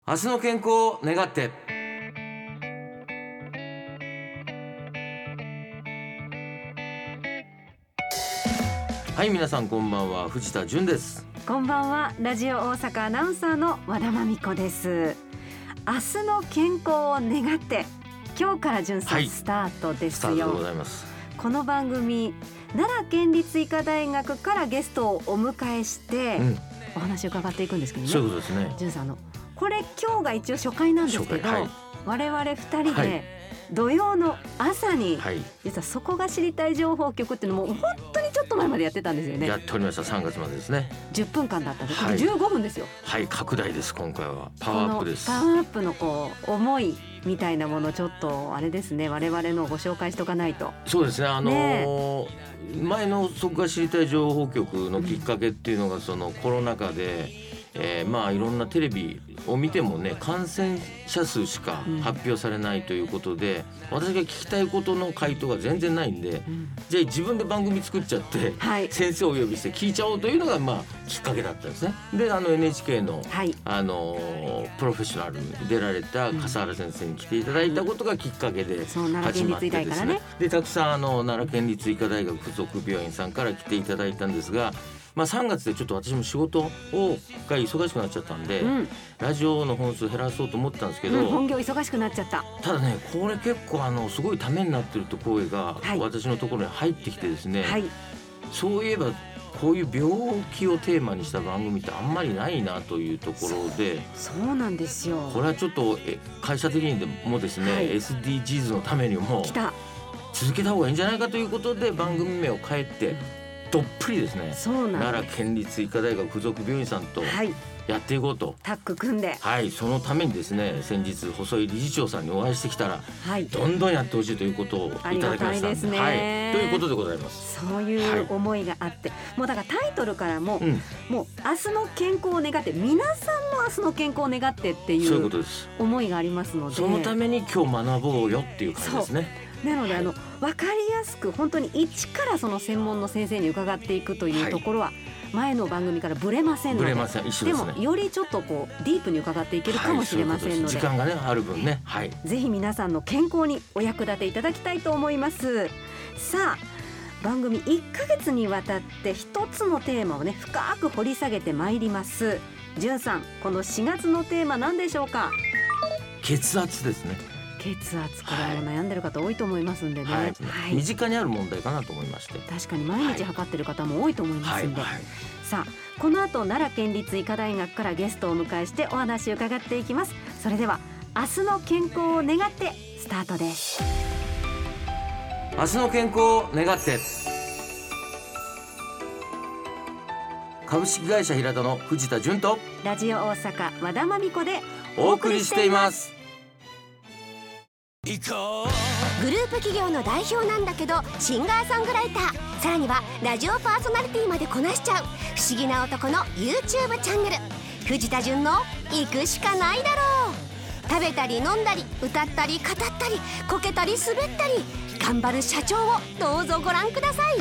明日の健康を願って。はい、皆さんこんばんは、藤田純です。 こんばんは、ラジオ大阪アナウンサーの和田真美子です。明日の健康を願って、今日から純さん、スタートですよ。 スタートでございます。 この番組、奈良県立医科大学からゲストをお迎えして、お話を伺っていくんですけどね。 そういうことですね。 純さん、これ今日が一応初回なんですけど、我々2人で土曜の朝に、実はそこが知りたい情報局っていうのも本当にちょっと前までやってたんですよね。 やっておりました。3月までですね。 10分間だったんです。15分ですよ。 はい、拡大です。今回はパワーアップです。 パワーアップの思いみたいなもの、ちょっとあれですね、我々のご紹介しとかないと。 そうですね、前のそこが知りたい情報局のきっかけっていうのが、そのコロナ禍でいろんなテレビを見てもね、感染者数しか発表されないということで、私が聞きたいことの回答が全然ないんで、じゃあ自分で番組作っちゃって、先生をお呼びして聞いちゃおうというのがきっかけだったんですね。でNHK の、プロフェッショナルに出られた笠原先生に来ていただいたことがきっかけで始まってですね。でたくさん奈良県立医科大学附属病院さんから来ていただいたんですが、3月でちょっと私も仕事が忙しくなっちゃったんで、ラジオの本数減らそうと思ったんですけど、 本業忙しくなっちゃった。 ただね、これ結構すごいためになってると声が私のところに入ってきてですね、そういえばこういう病気をテーマにした番組ってあんまりないなというところで、 そうなんですよ。 これはちょっと会社的にもですね、SDGs のためにも続けた方がいいんじゃないかということで、番組名を変えてどっぷりですね、奈良県立医科大学附属病院さんとやっていこうと、 タッグ組んで、 そのためにですね、先日細井理事長さんにお会いしてきたら、どんどんやってほしいということをいただきました。 ですね、 ということでございます。 そういう思いがあって、もうだからタイトルからも、もう明日の健康を願って、皆さんの明日の健康を願ってっていう思いがありますので、 そのために今日学ぼうよっていう感じですね。 なので分かりやすく、本当に一からその専門の先生に伺っていくというところは、前の番組からブレませんので、でもよりちょっとディープに伺っていけるかもしれませんので、 時間がねある分ね、 ぜひ皆さんの健康にお役立ていただきたいと思います。さあ、番組1ヶ月にわたって一つのテーマをね、深く掘り下げてまいります。純さん、この4月のテーマ何でしょうか？ 血圧ですね。 血圧、これも悩んでる方多いと思いますんでね、 身近にある問題かなと思いまして、 確かに毎日測ってる方も多いと思いますんで、さあ、この後奈良県立医科大学からゲストをお迎えしてお話を伺っていきます。それでは明日の健康を願ってスタートです。 明日の健康を願って、株式会社平田の藤田純とラジオ大阪和田真美子でお送りしています。 グループ企業の代表なんだけどシンガーソングライター、さらにはラジオパーソナリティまでこなしちゃう不思議な男の YouTube チャンネル、藤田純の行くしかないだろう。食べたり飲んだり歌ったり語ったりこけたり滑ったり頑張る社長をどうぞご覧ください。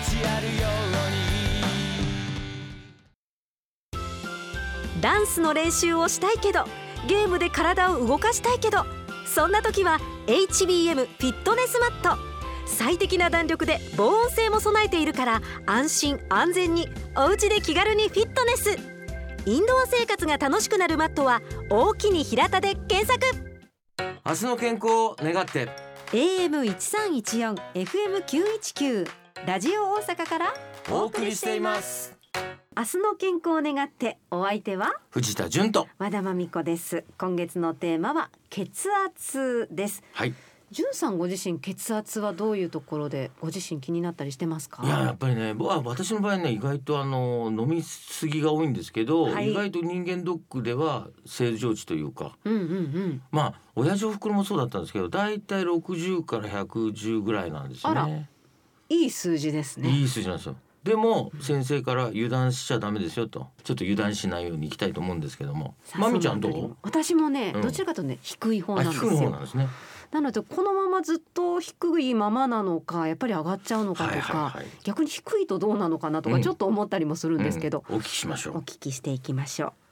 ダンスの練習をしたいけどゲームで体を動かしたいけど、そんな時は HBM フィットネスマット、最適な弾力で防音性も備えているから安心安全にお家で気軽にフィットネス。インドア生活が楽しくなるマットは大きに平田で検索。 明日の健康を願って、 AM1314 FM919 ラジオ大阪からお送りしています。 明日の健康を願って、お相手は藤田純と和田真美子です。今月のテーマは血圧です。純さんご自身、血圧はどういうところでご自身気になったりしてますか？ やっぱりね、私の場合ね、意外と飲みすぎが多いんですけど、意外と人間ドックでは正常値というか、親父おふくろもそうだったんですけど、だいたい60から110ぐらいなんですね。 あら、いい数字ですね。 いい数字なんですよ。でも先生から油断しちゃダメですよと、ちょっと油断しないようにいきたいと思うんですけども、まみちゃんどう？ 私もね、どちらかというとね、低い方なんですよ。 低い方なんですね。 なのでこのままずっと低いままなのか、やっぱり上がっちゃうのかとか、逆に低いとどうなのかなとか、ちょっと思ったりもするんですけど、 お聞きしましょう。 お聞きしていきましょう。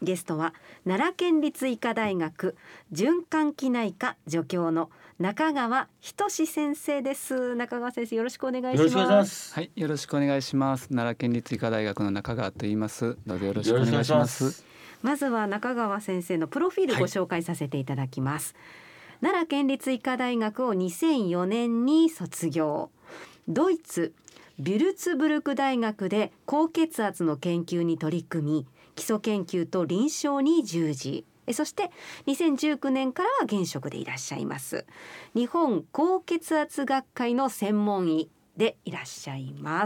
ゲストは奈良県立医科大学循環器内科助教の中川仁先生です。中川先生、よろしくお願いします。 よろしくお願いします。 はい、よろしくお願いします。奈良県立医科大学の中川と言います。どうぞよろしくお願いします。 まずは中川先生のプロフィールご紹介させていただきます。奈良県立医科大学を2004年に卒業。ドイツビュルツブルク大学で高血圧の研究に取り組み、基礎研究と臨床に従事。そして2019年からは現職でいらっしゃいます。日本高血圧学会の専門医でいらっしゃいます。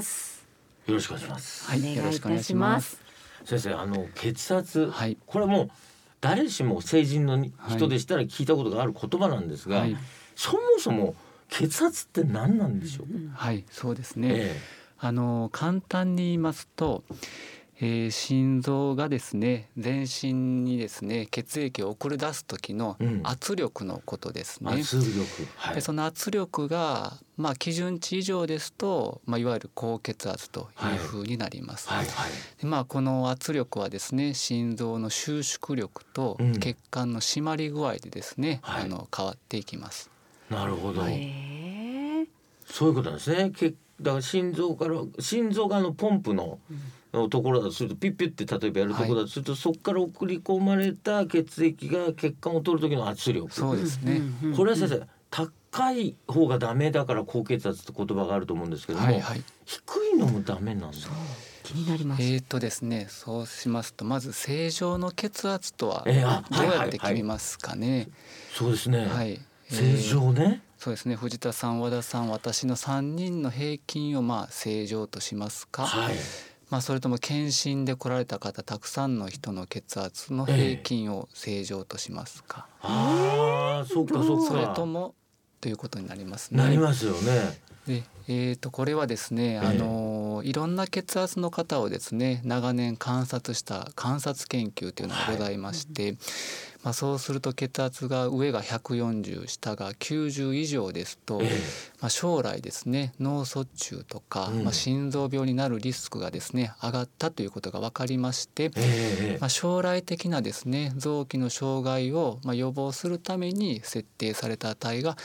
よろしくお願いします。 はい、お願いいたします。 先生、血圧、 はい、 これもう誰しも成人の人でしたら聞いたことがある言葉なんですが、はい、そもそも血圧って何なんでしょう。 はい、そうですね、簡単に言いますと、心臓がですね、全身にですね血液を送り出す時の圧力のことですね。 圧力、はい、 でその圧力が、基準値以上ですと、いわゆる高血圧というふうになります。はいはいはい。でこの圧力はですね、心臓の収縮力と血管の締まり具合でですね、変わっていきます。 なるほど、そういうことなんですね。だから心臓がポンプのところだとすると、ピッピッって例えばやるところだとすると、そこから送り込まれた血液が血管を通る時の圧力。 そうですね。 これは先生、高い方がダメだから高血圧って言葉があると思うんですけども、はいはい、低いのもダメなんだ。 気になります。 ですね、そうしますと、まず正常の血圧とはどうやって決めますかね。 そうですね、 はい、 正常ね。 そうですね、藤田さん、和田さん、私の3人の平均を正常としますか、はい、それとも検診で来られた方、たくさんの人の血圧の平均を正常としますか。 そうかそうか。 それともということになりますね。 なりますよね。 でこれはですね、いろんな血圧の方をですね長年観察した観察研究というのがございまして、そうすると血圧が上が140、下が90以上ですと、将来ですね脳卒中とか、心臓病になるリスクがですね上がったということが分かりまして、将来的なですね臓器の障害を予防するために設定された値が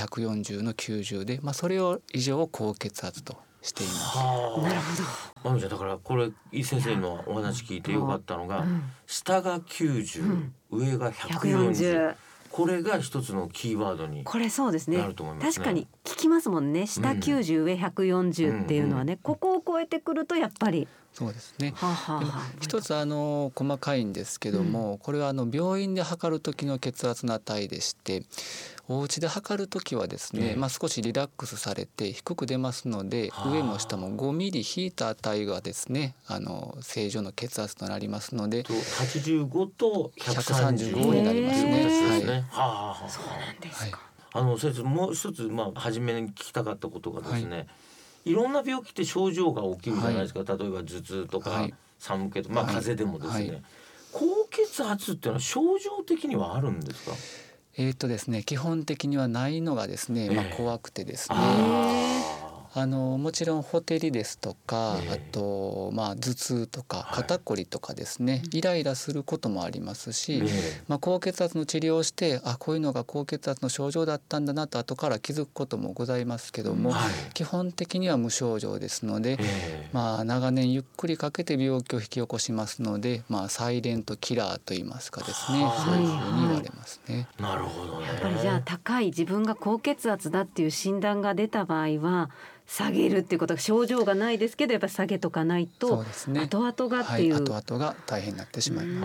140の90で、それ以上を高血圧としています。 なるほど。 だからこれ井先生のお話聞いてよかったのが、下が90、上が140、これが一つのキーワードになると思いますね。 これそうですね。確かに聞きますもんね。下90、上140っていうのはね、ここを超えてくるとやっぱり。 そうですね。一つ細かいんですけども、これは病院で測る時の血圧の値でして、お家で測る時はですね、少しリラックスされて低く出ますので、上も下も5ミリ引いた値がですね正常の血圧となりますので、 85と 135になりますね。 そうなんですか。 先生、もう一つ初めに聞きたかったことがですね、いろんな病気って症状が起きるじゃないですか。例えば頭痛とか寒気とか、風邪でもですね、高血圧っていうのは症状的にはあるんですか。 ですね、基本的にはないのがですね、怖くてですね、もちろんほてりですとか、あと頭痛とか肩こりとかですね、イライラすることもありますし、高血圧の治療をしてこういうのが高血圧の症状だったんだなと後から気づくこともございますけども、基本的には無症状ですので、長年ゆっくりかけて病気を引き起こしますので、サイレントキラーといいますかですね、そういうふうに言われますね。 なるほどね。 やっぱりじゃあ高い自分が高血圧だっていう診断が出た場合は下げるっていうことが、症状がないですけどやっぱり下げとかないと、そうですね、後々がっていう、 後々が大変になってしまいます。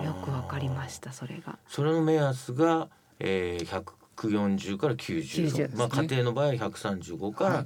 よくわかりました。それの目安が、140から90、家庭の場合は135から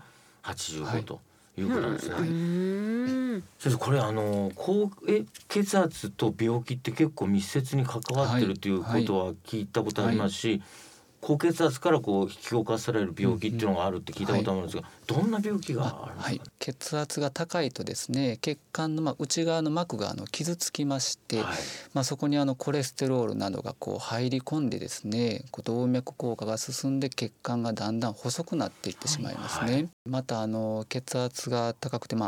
85ということなんですね。先生、これ高血圧と病気って結構密接に関わってるということは聞いたことありますし、高血圧から引き起こされる病気っていうのがあるって聞いたことあるんですが、どんな病気があるんですか。 血圧が高いとですね、血管の内側の膜が傷つきまして、そこにコレステロールなどが入り込んでですね、動脈硬化が進んで血管がだんだん細くなっていってしまいますね。また血圧が高くて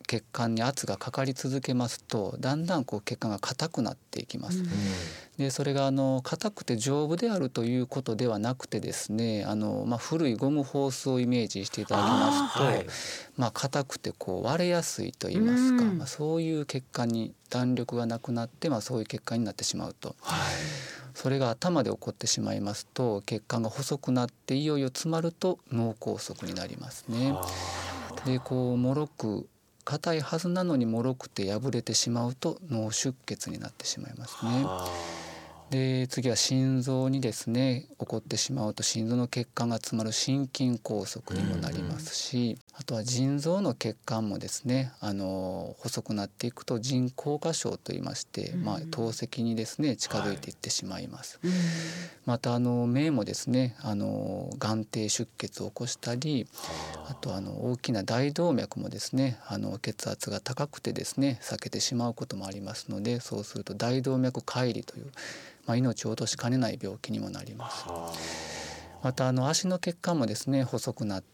血管に圧がかかり続けますとだんだん血管が硬くなっていきます。でそれが硬くて丈夫であるということではなくてですね古いゴムホースをイメージしていただきますと、硬くて割れやすいといいますか、そういう血管に弾力がなくなって、そういう血管になってしまうと。それが頭で起こってしまいますと血管が細くなっていよいよ詰まると脳梗塞になりますね。でもろく硬いはずなのにもろくて破れてしまうと脳出血になってしまいますね。で次は心臓にですね起こってしまうと心臓の血管が詰まる心筋梗塞にもなりますし、あとは腎臓の血管もですね細くなっていくと腎硬化症といいまして、透析にですね近づいていってしまいます。また目もですね眼底出血を起こしたり、あと大きな大動脈もですね血圧が高くてですね避けてしまうこともありますので、そうすると大動脈解離という命を落としかねない病気にもなります。また足の血管もですね細くなって、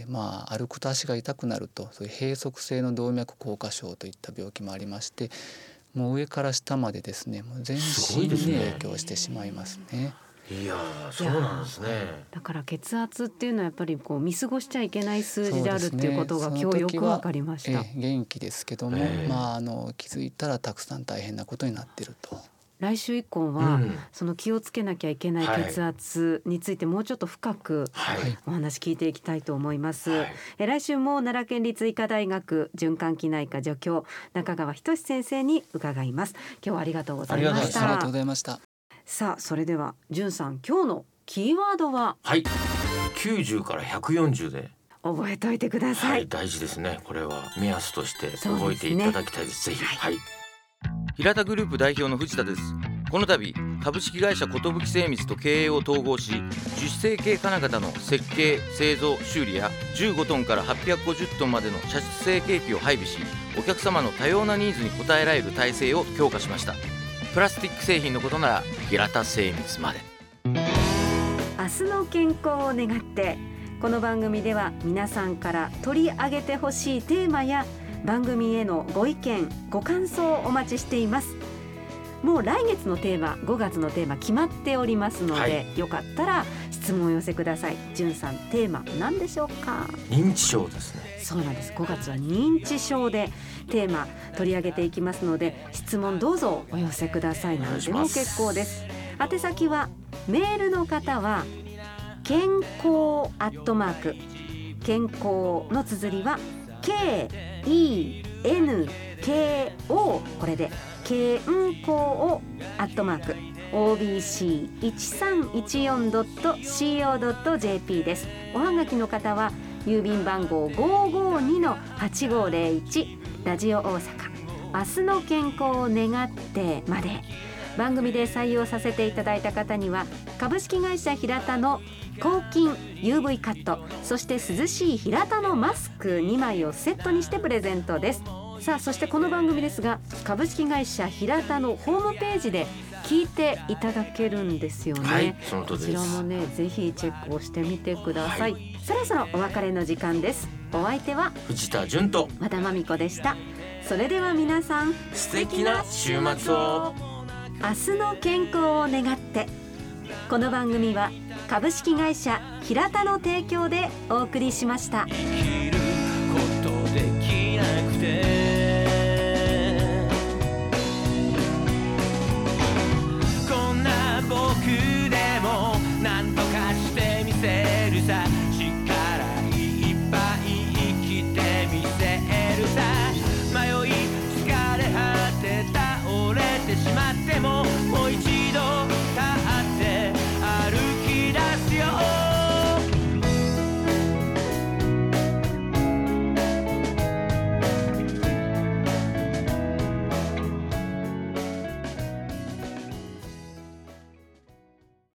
歩くと足が痛くなると、そういう閉塞性の動脈硬化症といった病気もありまして、もう上から下までですねもう全身に影響してしまいますね。 いやそうなんですね。 だから血圧っていうのはやっぱり見過ごしちゃいけない数字であるっていうことが今日よく分かりました。 元気ですけども、気づいたらたくさん大変なことになっていると。 来週以降は、その気をつけなきゃいけない血圧についてもうちょっと深くお話聞いていきたいと思います。来週も奈良県立医科大学循環器内科助教中川仁先生に伺います。今日はありがとうございました。 ありがとうございました。 さあそれでは淳さん、今日のキーワードは 90から140で覚えておいてください。 大事ですね。これは目安として覚えていただきたいです。ぜひ。 平田グループ代表の藤田です。この度株式会社寿精密と経営を統合し、樹脂成形金型の設計製造修理や15トンから850トンまでの射出成形機を配備し、お客様の多様なニーズに応えられる体制を強化しました。プラスチック製品のことなら平田精密まで。 明日の健康を願って、この番組では皆さんから取り上げてほしいテーマや番組へのご意見ご感想をお待ちしています。もう来月のテーマ、5月のテーマ決まっておりますので、よかったら質問を寄せください。淳さん、テーマ何でしょうか？ 認知症ですね。 そうなんです。5月は認知症でテーマ取り上げていきますので、質問どうぞお寄せください。何でも結構です。宛先はメールの方は健康@健康の綴りは KENKO、 これで健康@obc1314.co.jp です。おはがきの方は郵便番号 552-8501 ラジオ大阪明日の健康を願ってまで。番組で採用させていただいた方には株式会社平田の抗菌 UV カット、そして涼しい平田のマスク2枚をセットにしてプレゼントです。さあそしてこの番組ですが、株式会社平田のホームページで聞いていただけるんですよね。 その通りです。 こちらもねぜひチェックをしてみてください。そろそろお別れの時間です。お相手は藤田淳と和田真美子でした。それでは皆さん、 素敵な週末を。 明日の健康を願って。この番組は株式会社平田の提供でお送りしました。 生きることできなくてこんな僕